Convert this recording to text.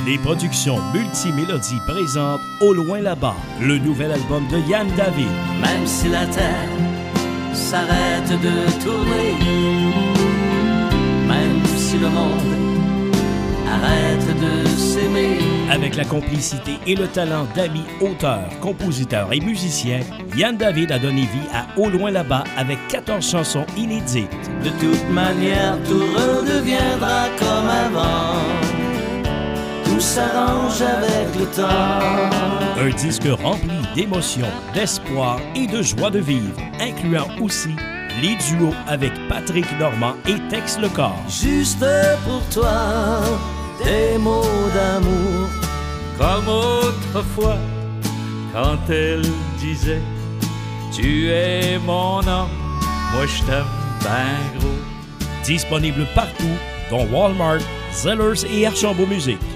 Les productions Multimélodies présentent Au loin là-bas, le nouvel album de Yann David. Même si la terre s'arrête de tourner, même si le monde arrête de s'aimer. Avec la complicité et le talent d'amis auteurs, compositeurs et musiciens, Yann David a donné vie à Au loin là-bas avec 14 chansons inédites. De toute manière, tout redeviendra comme avant. Tout s'arrange avec le temps. Un disque rempli d'émotions, d'espoir et de joie de vivre, incluant aussi les duos avec Patrick Normand et Tex Lecor. Juste pour toi, des mots d'amour. Comme autrefois, quand elle disait tu es mon homme, moi je t'aime ben gros. Disponible partout, dont Walmart, Zellers et Archambault Musique.